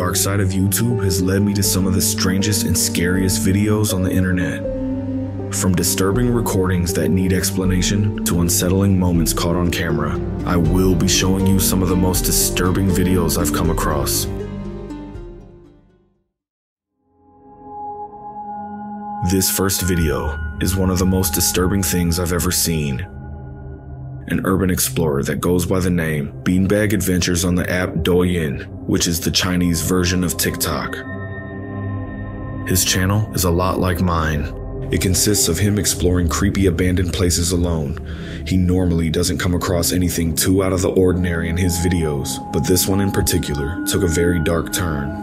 dark side of YouTube has led me to some of the strangest and scariest videos on the internet. From disturbing recordings that need explanation to unsettling moments caught on camera, I will be showing you some of the most disturbing videos I've come across. This first video is one of the most disturbing things I've ever seen. An urban explorer that goes by the name Beanbag Adventures on the app Douyin, which is the Chinese version of TikTok. His channel is a lot like mine. It consists of him exploring creepy abandoned places alone. He normally doesn't come across anything too out of the ordinary in his videos, but this one in particular took a very dark turn.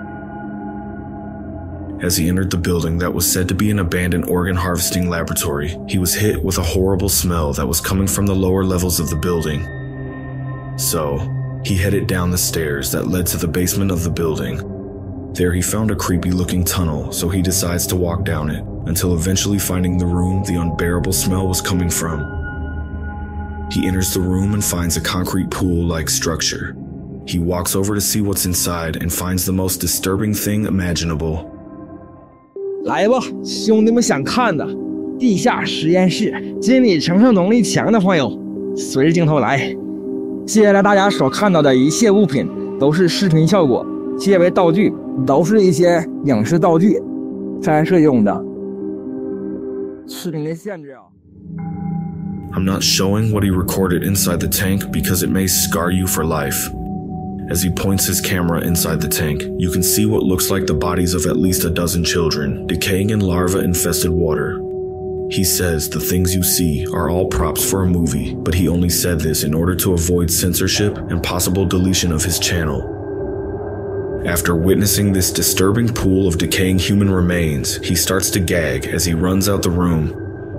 As he entered the building that was said to be an abandoned organ harvesting laboratory, he was hit with a horrible smell that was coming from the lower levels of the building. So, he headed down the stairs that led to the basement of the building. There he found a creepy-looking tunnel, so he decides to walk down it, until eventually finding the room the unbearable smell was coming from. He enters the room and finds a concrete pool-like structure. He walks over to see what's inside and finds the most disturbing thing imaginable. 来吧，兄弟们想看的地下实验室，心理承受能力强的朋友，随着镜头来。接下来大家所看到的一切物品都是视频效果，切为道具，都是一些影视道具，拍摄用的。视频的限制啊。 I'm not showing what he recorded inside the tank because it may scar you for life. As he points his camera inside the tank, you can see what looks like the bodies of at least a dozen children, decaying in larva-infested water. He says the things you see are all props for a movie, but he only said this in order to avoid censorship and possible deletion of his channel. After witnessing this disturbing pool of decaying human remains, he starts to gag as he runs out the room.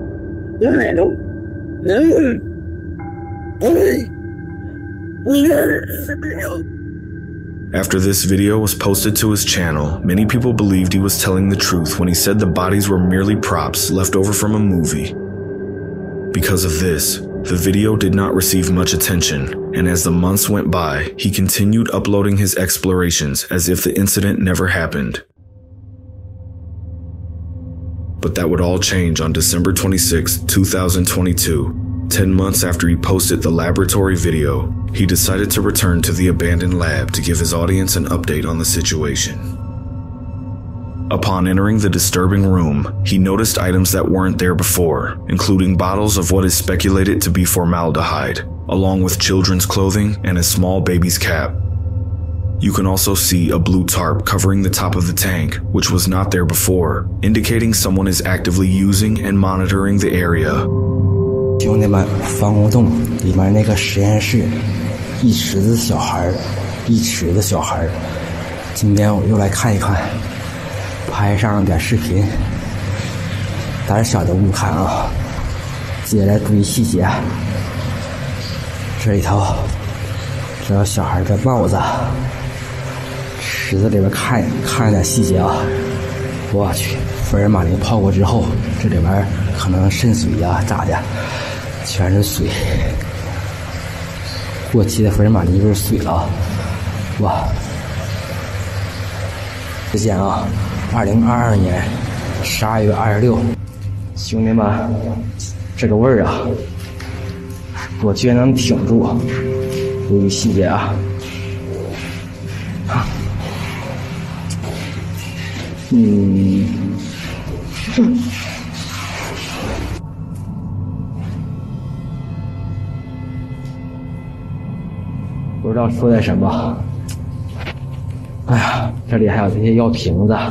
After this video was posted to his channel, many people believed he was telling the truth when he said the bodies were merely props left over from a movie. Because of this, the video did not receive much attention, and as the months went by, he continued uploading his explorations as if the incident never happened. But that would all change on December 26, 2022. 10 months after he posted the laboratory video, he decided to return to the abandoned lab to give his audience an update on the situation. Upon entering the disturbing room, he noticed items that weren't there before, including bottles of what is speculated to be formaldehyde, along with children's clothing and a small baby's cap. You can also see a blue tarp covering the top of the tank, which was not there before, indicating someone is actively using and monitoring the area. 兄弟们，防空洞里面那个实验室，一池子小孩，今天我又来看一看，拍上点视频，胆小的勿看啊！接下来注意细节，这里头，这有小孩的帽子，池子里边看点细节啊！我去，福尔马林泡过之后，这里边可能渗水呀，咋的？ 全是水，过期的福尔马林就是水了，哇！时间啊，2022年12月26，兄弟们，这个味儿啊，我居然能挺住，注意细节啊！不知道说点什么。哎呀，这里还有这些药瓶子，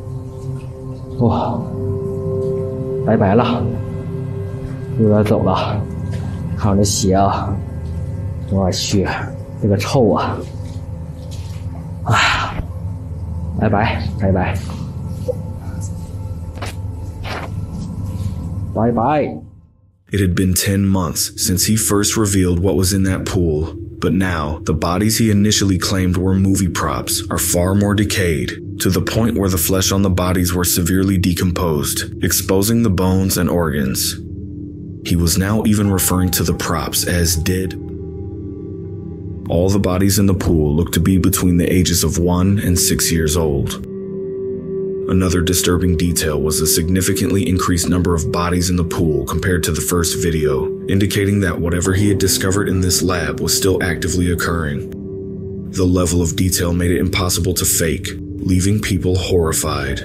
哇，拜拜了，有点走了。看我这鞋啊，我去，这个臭啊！哎呀，拜拜，拜拜，拜拜。 It had been 10 months since he first revealed what was in that pool. But now, the bodies he initially claimed were movie props are far more decayed, to the point where the flesh on the bodies were severely decomposed, exposing the bones and organs. He was now even referring to the props as dead All the bodies in the pool looked to be between the ages of 1 and 6 years old. Another disturbing detail was the significantly increased number of bodies in the pool compared to the first video, indicating that whatever he had discovered in this lab was still actively occurring. The level of detail made it impossible to fake, leaving people horrified.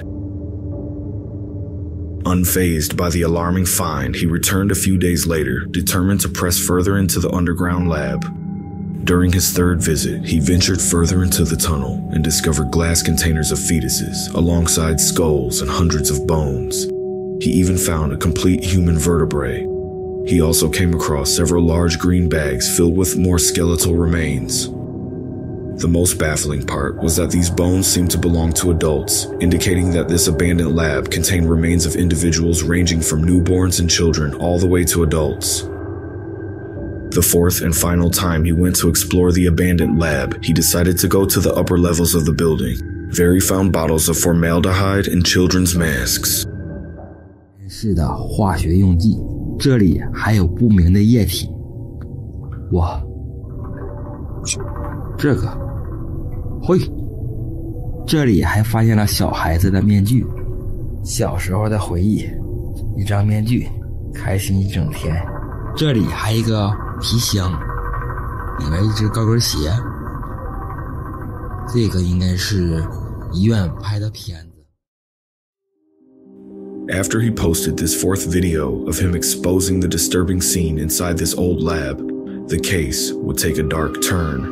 Unfazed by the alarming find, he returned a few days later, determined to press further into the underground lab. During his third visit, he ventured further into the tunnel and discovered glass containers of fetuses, alongside skulls and hundreds of bones. He even found a complete human vertebrae. He also came across several large green bags filled with more skeletal remains. The most baffling part was that these bones seemed to belong to adults, indicating that this abandoned lab contained remains of individuals ranging from newborns and children all the way to adults. The fourth and final time he went to explore the abandoned lab, he decided to go to the upper levels of the building. There he found bottles of formaldehyde and children's masks. 是的化学用剂，这里还有不明的液体。哇，这个，嘿，这里还发现了小孩子的面具，小时候的回忆，一张面具，开心一整天。这里还有一个皮箱，里面一只高跟鞋，这个应该是医院拍的片子。 After he posted this fourth video of him exposing the disturbing scene inside this old lab, the case would take a dark turn.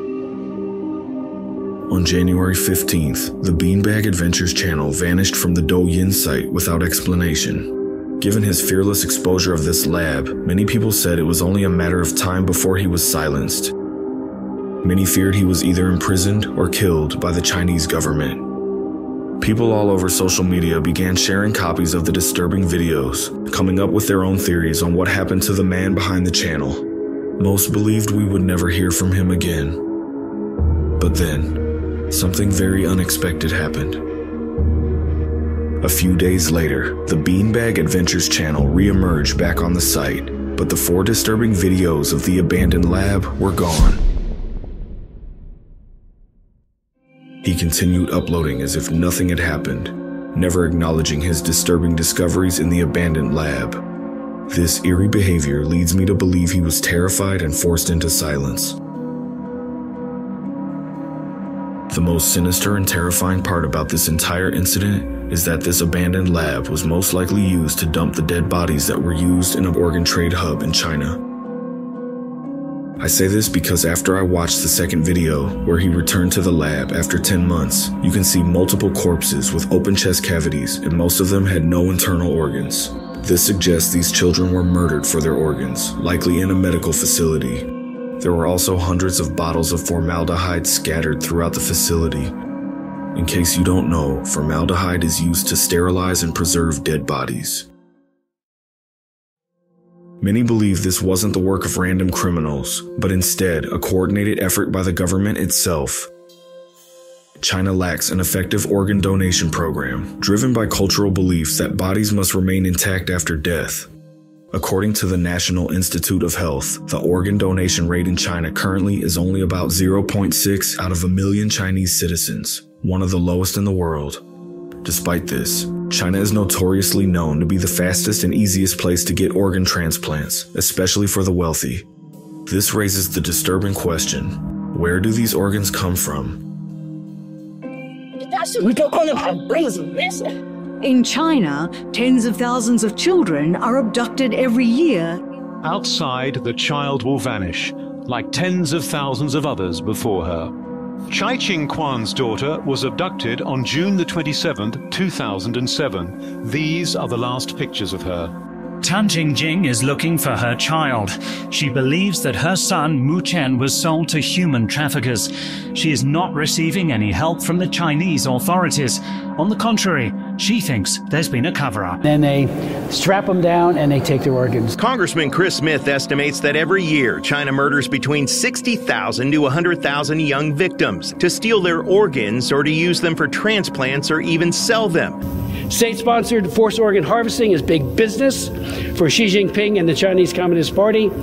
On January 15th, the Beanbag Adventures channel vanished from the Douyin site without explanation. Given his fearless exposure of this lab, many people said it was only a matter of time before he was silenced. Many feared he was either imprisoned or killed by the Chinese government. People all over social media began sharing copies of the disturbing videos, coming up with their own theories on what happened to the man behind the channel. Most believed we would never hear from him again. But then, something very unexpected happened. A few days later, the Beanbag Adventures channel re-emerged back on the site, but the 4 disturbing videos of the abandoned lab were gone. He continued uploading as if nothing had happened, never acknowledging his disturbing discoveries in the abandoned lab. This eerie behavior leads me to believe he was terrified and forced into silence. The most sinister and terrifying part about this entire incident is that this abandoned lab was most likely used to dump the dead bodies that were used in an organ trade hub in China. I say this because after I watched the second video, where he returned to the lab after 10 months, you can see multiple corpses with open chest cavities, and most of them had no internal organs. This suggests these children were murdered for their organs, likely in a medical facility. There were also hundreds of bottles of formaldehyde scattered throughout the facility. In case you don't know, formaldehyde is used to sterilize and preserve dead bodies. Many believe this wasn't the work of random criminals, but instead a coordinated effort by the government itself. China lacks an effective organ donation program, driven by cultural beliefs that bodies must remain intact after death. According to the National Institute of Health, the organ donation rate in China currently is only about 0.6 out of a million Chinese citizens, one of the lowest in the world. Despite this, China is notoriously known to be the fastest and easiest place to get organ transplants, especially for the wealthy. This raises the disturbing question, where do these organs come from? In China, tens of thousands of children are abducted every year. Outside, the child will vanish, like tens of thousands of others before her. Chai Ching-Kwan's daughter was abducted on June the 27th, 2007. These are the last pictures of her. Tan Jingjing is looking for her child. She believes that her son, Mu Chen, was sold to human traffickers. She is not receiving any help from the Chinese authorities. On the contrary, she thinks there's been a cover-up. Then they strap them down and they take their organs. Congressman Chris Smith estimates that every year China murders between 60,000 to 100,000 young victims to steal their organs or to use them for transplants or even sell them. State-sponsored forced organ harvesting is big business for Xi Jinping and the Chinese Communist Party.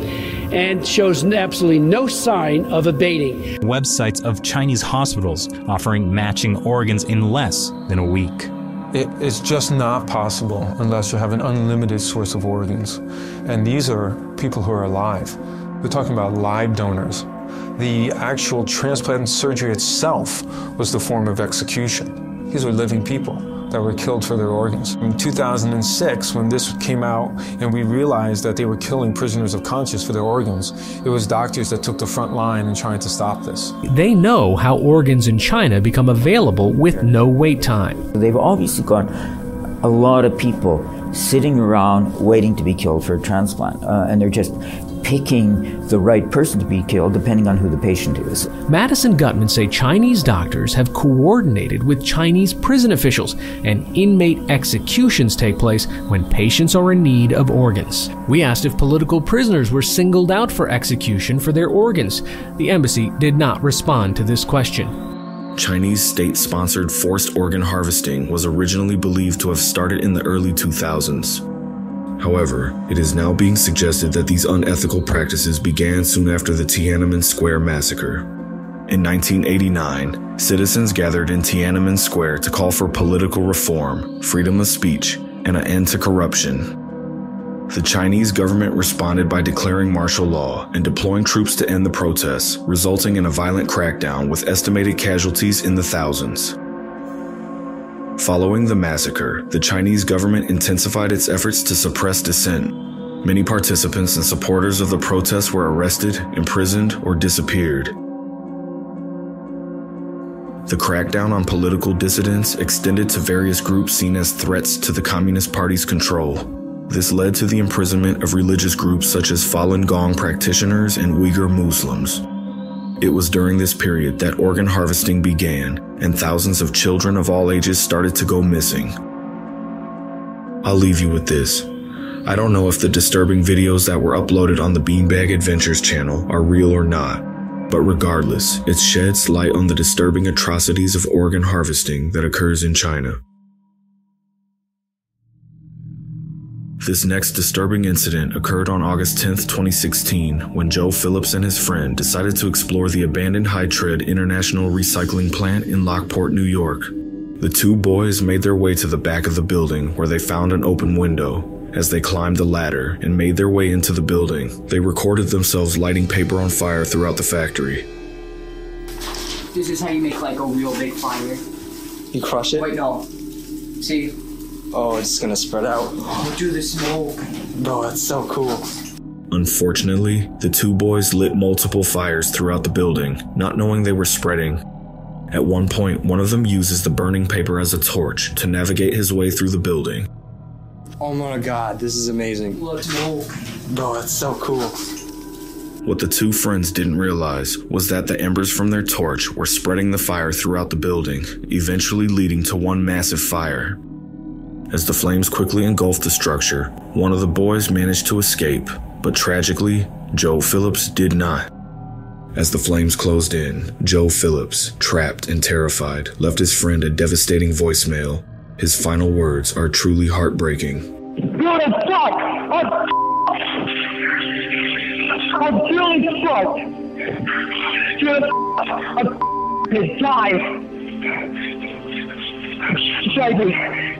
and shows absolutely no sign of abating. Websites of Chinese hospitals offering matching organs in less than a week. It is just not possible unless you have an unlimited source of organs. And these are people who are alive. We're talking about live donors. The actual transplant surgery itself was the form of execution. These were living people that were killed for their organs. In 2006, when this came out and we realized that they were killing prisoners of conscience for their organs, it was doctors that took the front line in trying to stop this. They know how organs in China become available with no wait time. They've obviously got a lot of people sitting around waiting to be killed for a transplant, and they're just picking the right person to be killed depending on who the patient is. Madison Gutman say Chinese doctors have coordinated with Chinese prison officials, and inmate executions take place when patients are in need of organs. We asked if political prisoners were singled out for execution for their organs. The embassy did not respond to this question. Chinese state-sponsored forced organ harvesting was originally believed to have started in the early 2000s. However, it is now being suggested that these unethical practices began soon after the Tiananmen Square massacre. In 1989, citizens gathered in Tiananmen Square to call for political reform, freedom of speech, and an end to corruption. The Chinese government responded by declaring martial law and deploying troops to end the protests, resulting in a violent crackdown with estimated casualties in the thousands. Following the massacre, the Chinese government intensified its efforts to suppress dissent. Many participants and supporters of the protests were arrested, imprisoned, or disappeared. The crackdown on political dissidents extended to various groups seen as threats to the Communist Party's control. This led to the imprisonment of religious groups such as Falun Gong practitioners and Uyghur Muslims. It was during this period that organ harvesting began, and thousands of children of all ages started to go missing. I'll leave you with this. I don't know if the disturbing videos that were uploaded on the Beanbag Adventures channel are real or not, but regardless, it sheds light on the disturbing atrocities of organ harvesting that occurs in China. This next disturbing incident occurred on August 10, 2016, when Joe Phillips and his friend decided to explore the abandoned Hy-Tred International Recycling Plant in Lockport, New York. The two boys made their way to the back of the building where they found an open window. As they climbed the ladder and made their way into the building, they recorded themselves lighting paper on fire throughout the factory. This is how you make like a real big fire. You crush it? Wait, no. See? Oh, it's gonna spread out. Oh, do the smoke. Bro, that's so cool. Unfortunately, the two boys lit multiple fires throughout the building, not knowing they were spreading. At one point, one of them uses the burning paper as a torch to navigate his way through the building. Oh my god, this is amazing. Look, smoke. Bro, that's so cool. What the two friends didn't realize was that the embers from their torch were spreading the fire throughout the building, eventually leading to one massive fire. As the flames quickly engulfed the structure, one of the boys managed to escape, but tragically, Joe Phillips did not. As the flames closed in, Joe Phillips, trapped and terrified, left his friend a devastating voicemail. His final words are truly heartbreaking. You're a fuck! I'm truly fucked! You're a die! Baby,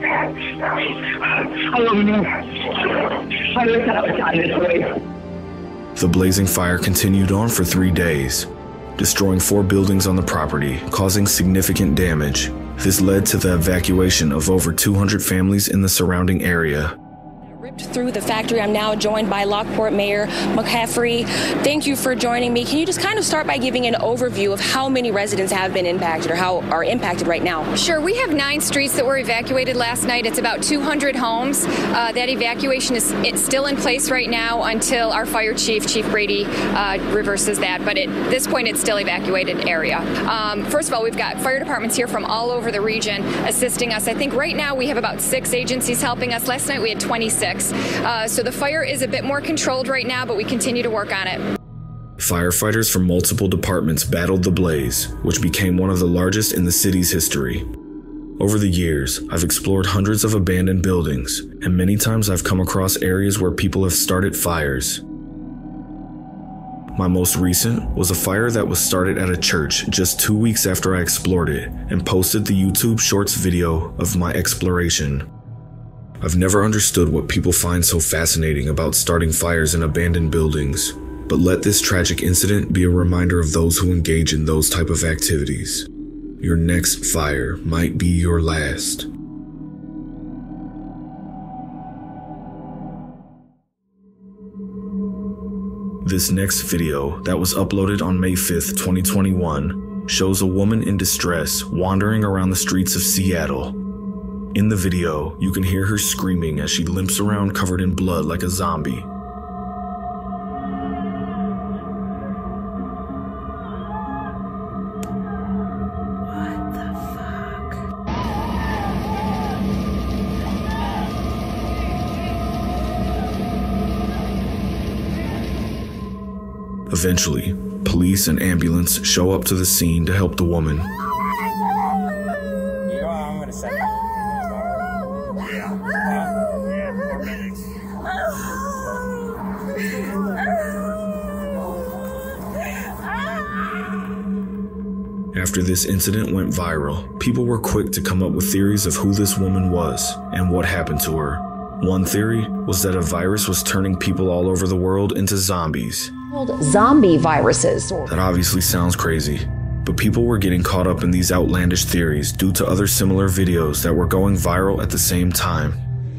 I don't know. I don't have time this way. The blazing fire continued on for 3 days, destroying 4 buildings on the property, causing significant damage. This led to the evacuation of over 200 families in the surrounding area. Through the factory, I'm now joined by Lockport Mayor McCaffrey. Thank you for joining me. Can you just kind of start by giving an overview of how many residents have been impacted or how are impacted right now? Sure. We have 9 streets that were evacuated last night. It's about 200 homes. That evacuation is still in place right now until our fire chief, Chief Brady, reverses that. But at this point, it's still evacuated area. First of all, we've got fire departments here from all over the region assisting us. I think right now we have about 6 agencies helping us. Last night we had 26. So the fire is a bit more controlled right now, but we continue to work on it. Firefighters from multiple departments battled the blaze, which became one of the largest in the city's history. Over the years, I've explored hundreds of abandoned buildings, and many times I've come across areas where people have started fires. My most recent was a fire that was started at a church just 2 weeks after I explored it and posted the YouTube Shorts video of my exploration. I've never understood what people find so fascinating about starting fires in abandoned buildings, but let this tragic incident be a reminder of those who engage in those type of activities. Your next fire might be your last. This next video that was uploaded on May 5th, 2021 shows a woman in distress wandering around the streets of Seattle. In the video, you can hear her screaming as she limps around covered in blood like a zombie. Eventually, police and ambulance show up to the scene to help the woman. After this incident went viral, people were quick to come up with theories of who this woman was and what happened to her. One theory was that a virus was turning people all over the world into zombies. Zombie viruses. That obviously sounds crazy, but people were getting caught up in these outlandish theories due to other similar videos that were going viral at the same time.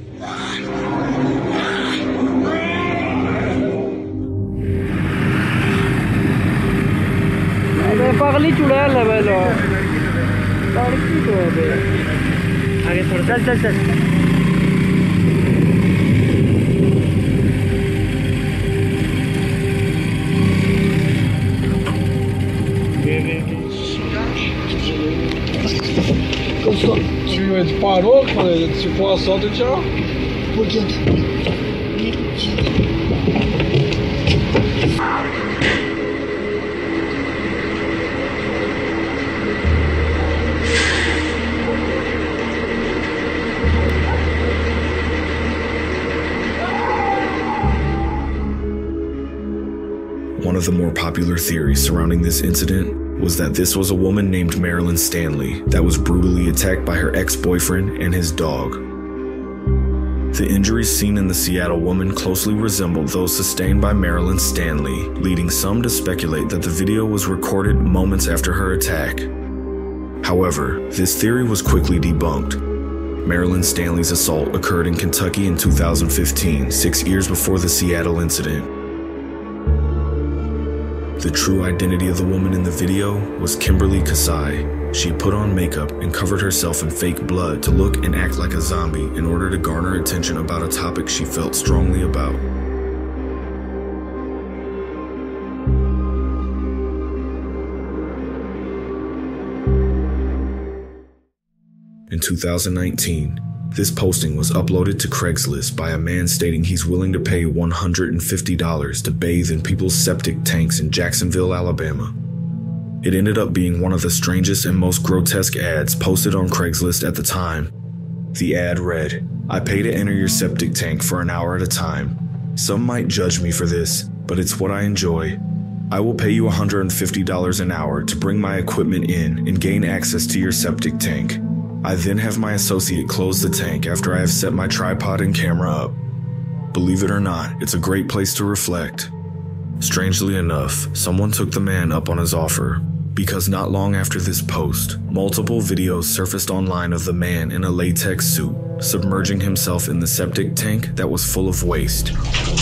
Tu parou quando tu foi assalto de carro? One of the more popular theories surrounding this incident was that this was a woman named Marilyn Stanley that was brutally attacked by her ex-boyfriend and his dog. The injuries seen in the Seattle woman closely resembled those sustained by Marilyn Stanley, leading some to speculate that the video was recorded moments after her attack. However, this theory was quickly debunked. Marilyn Stanley's assault occurred in Kentucky in 2015, 6 years before the Seattle incident. The true identity of the woman in the video was Kimberly Kasai. She put on makeup and covered herself in fake blood to look and act like a zombie in order to garner attention about a topic she felt strongly about. In 2019, this posting was uploaded to Craigslist by a man stating he's willing to pay $150 to bathe in people's septic tanks in Jacksonville, Alabama. It ended up being one of the strangest and most grotesque ads posted on Craigslist at the time. The ad read, "I pay to enter your septic tank for an hour at a time. Some might judge me for this, but it's what I enjoy. I will pay you $150 an hour to bring my equipment in and gain access to your septic tank. I then have my associate close the tank after I have set my tripod and camera up. Believe it or not, it's a great place to reflect." Strangely enough, someone took the man up on his offer, because not long after this post, multiple videos surfaced online of the man in a latex suit, submerging himself in the septic tank that was full of waste.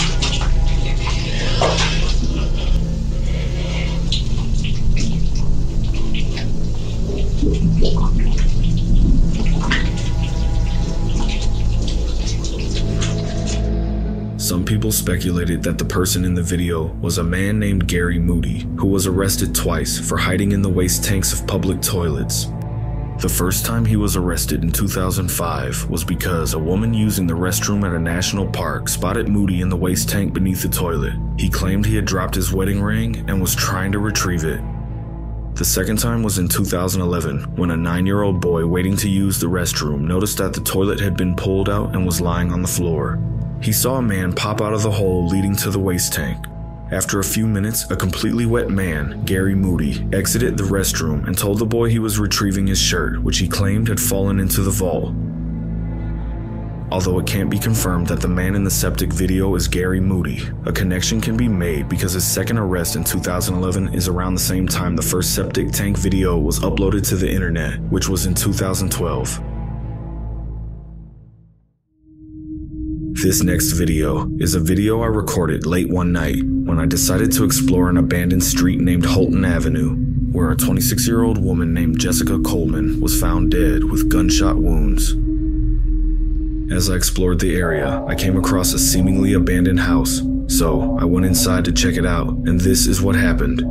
Some people speculated that the person in the video was a man named Gary Moody, who was arrested twice for hiding in the waste tanks of public toilets. The first time he was arrested in 2005 was because a woman using the restroom at a national park spotted Moody in the waste tank beneath the toilet. He claimed he had dropped his wedding ring and was trying to retrieve it. The second time was in 2011, when a 9-year-old boy waiting to use the restroom noticed that the toilet had been pulled out and was lying on the floor. He saw a man pop out of the hole leading to the waste tank. After a few minutes, a completely wet man, Gary Moody, exited the restroom and told the boy he was retrieving his shirt, which he claimed had fallen into the vault. Although it can't be confirmed that the man in the septic video is Gary Moody, a connection can be made because his second arrest in 2011 is around the same time the first septic tank video was uploaded to the internet, which was in 2012. This next video is a video I recorded late one night when I decided to explore an abandoned street named Holton Avenue, where a 26-year-old woman named Jessica Coleman was found dead with gunshot wounds. As I explored the area, I came across a seemingly abandoned house, so I went inside to check it out, and this is what happened.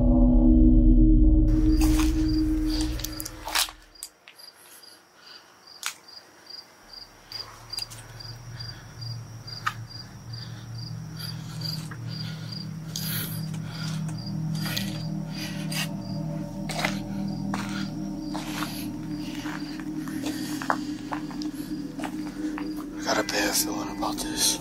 I got a bad feeling about this.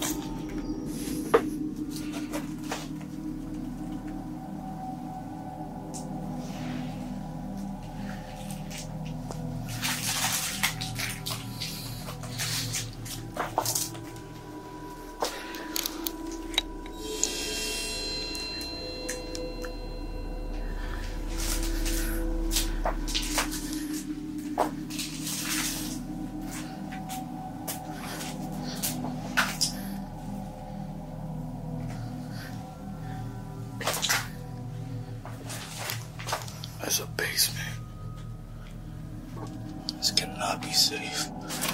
There's a basement. This cannot be safe.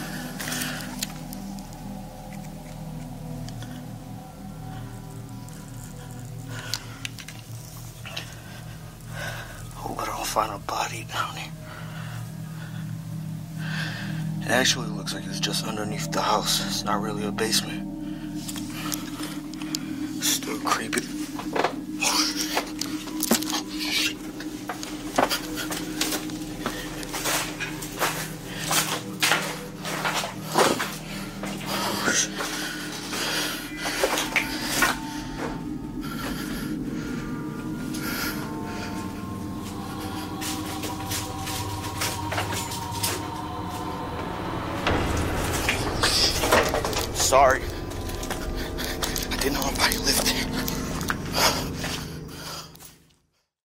Hope I don't find a body down here. It actually looks like it's just underneath the house. It's not really a basement. Still creepy. Sorry. I didn't know anybody lived there.